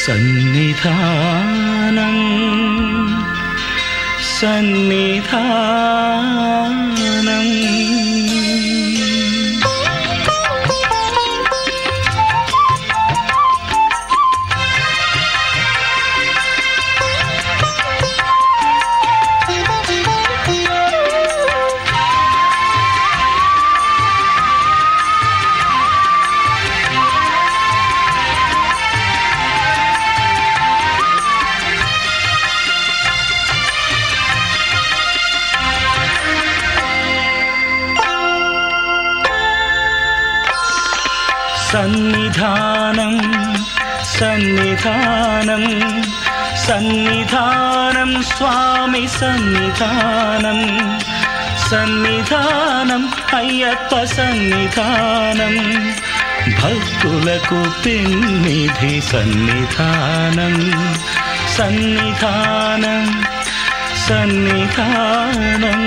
సన్నిధానం సన్నిధానం సన్నిధానం సన్నిధానం సన్నిధానం స్వామి సన్నిధానం సన్నిధానం అయ్యప్ప సన్నిధానం భక్తులకు పెన్నిధి సన్నిధానం సన్నిధానం సన్నిధానం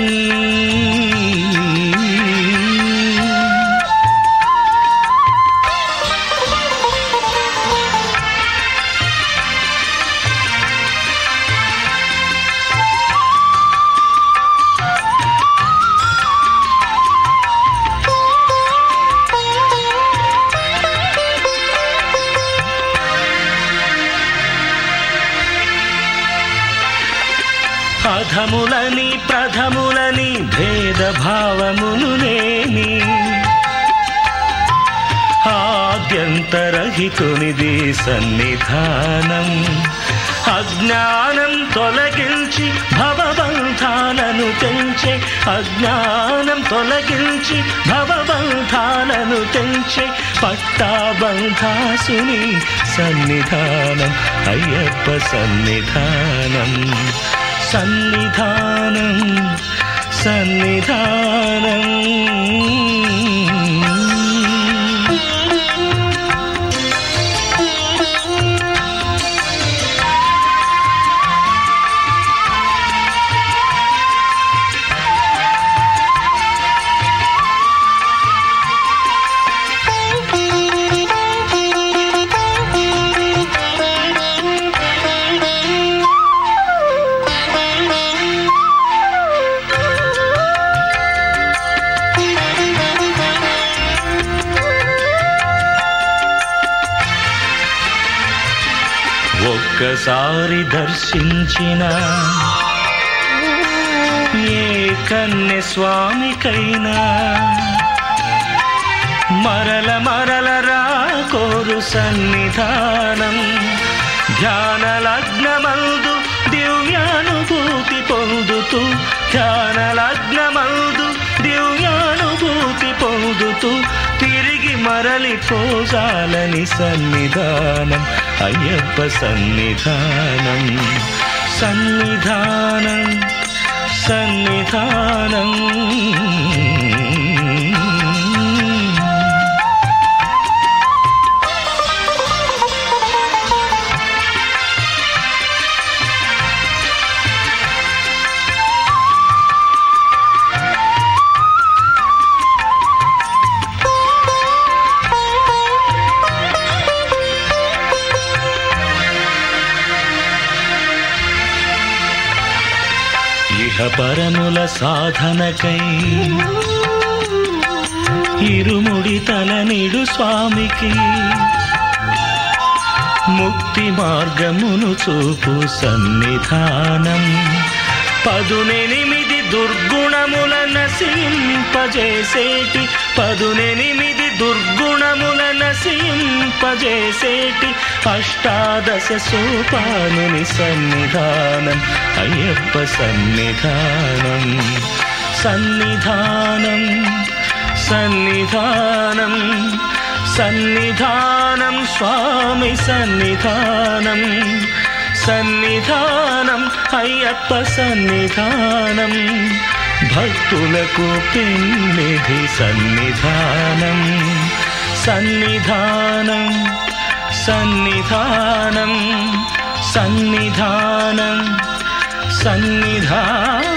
అధములని ప్రథములని భేదభావమును లేని ఆద్యంతరహితునిది సన్నిధానం అజ్ఞానం తొలగించి భవబంధాలను తెంచే అజ్ఞానం తొలగించి భవబంధాలను తెంచే పట్టాబంధాసుని సన్నిధానం అయ్యప్ప సన్నిధానం సన్నిధానం సన్నిధానం ఒక్కసారి దర్శించిన ఏ కన్నె స్వామికైనా మరల మరల రాకోరు సన్నిధానం ధ్యానలగ్నమందు దివ్యానుభూతి పొందుతూ ధ్యానలగ్నమందు దివ్యానుభూతి పొందుతూ తిరిగి మరలి పోజాలని సన్నిధానం అయ్యప్ప సన్నిధానం సన్నిధానం సన్నిధానం ఇహపరముల సాధనకై ఇరుముడి తలనిడు స్వామికి ముక్తి మార్గమును చూపు సన్నిధానం 18 దుర్గుణముల నశింపజేసేటి 18 దుర్గుణముల నశింపజేసేటి అష్టాదశ సోపానుని సన్నిధానం అయ్యప్ప సన్నిధానం సన్నిధానం సన్నిధానం సన్నిధానం స్వామి సన్నిధానం సన్నిధానం అయ్యప్ప సన్నిధానం భక్తులకు పెన్నిధి సన్నిధానం సన్నిధానం సన్నిధానం సన్నిధానం సన్నిధానం